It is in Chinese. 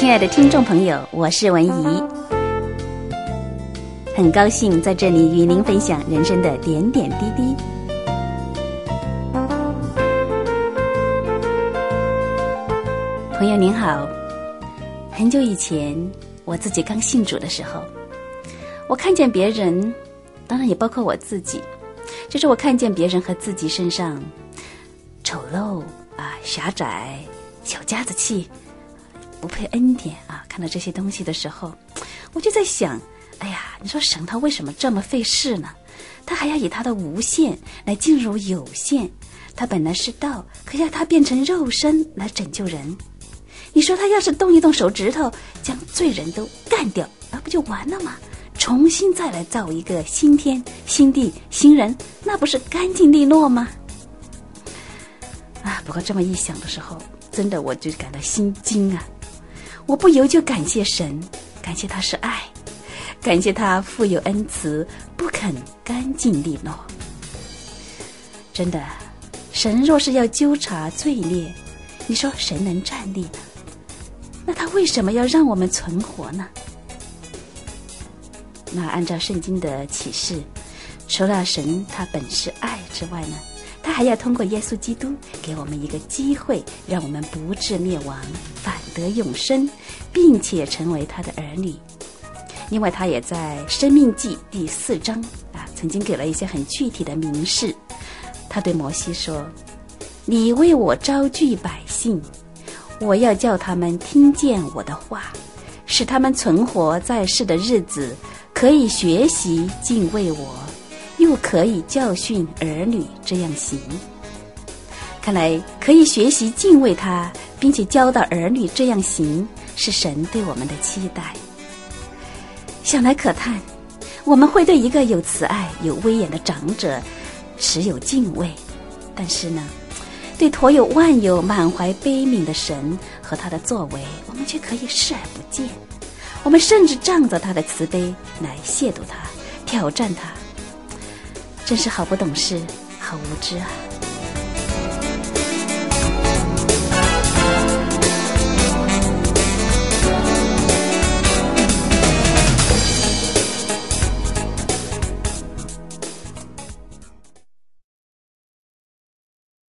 亲爱的听众朋友，我是文怡，很高兴在这里与您分享人生的点点滴滴。朋友您好，很久以前我自己刚信主的时候，我看见别人，当然也包括我自己，就是我看见别人和自己身上丑陋狭窄、小家子气、不配恩典看到这些东西的时候，我就在想，哎呀，你说神他为什么这么费事呢？他还要以他的无限来进入有限，他本来是道，可要他变成肉身来拯救人。你说他要是动一动手指头，将罪人都干掉，那不就完了吗？重新再来造一个新天新地新人，那不是干净利落吗？不过这么一想的时候，真的我就感到心惊我不由就感谢神，感谢他是爱，感谢他富有恩慈，不肯干净利落。真的，神若是要纠察罪孽，你说神能站立呢？那他为什么要让我们存活呢？那按照圣经的启示，除了神他本是爱之外呢，他还要通过耶稣基督给我们一个机会，让我们不至灭亡，反得永生，并且成为他的儿女。另外他也在申命记第4章曾经给了一些很具体的明示。他对摩西说，你为我招聚百姓，我要叫他们听见我的话，使他们存活在世的日子，可以学习敬畏我，又可以教训儿女这样行。看来可以学习敬畏他，并且教导儿女这样行，是神对我们的期待。想来可叹，我们会对一个有慈爱有威严的长者持有敬畏，但是呢，对驮有万有满怀悲悯的神和他的作为，我们却可以视而不见。我们甚至仗着他的慈悲来亵渎他，挑战他，真是好不懂事，好无知啊！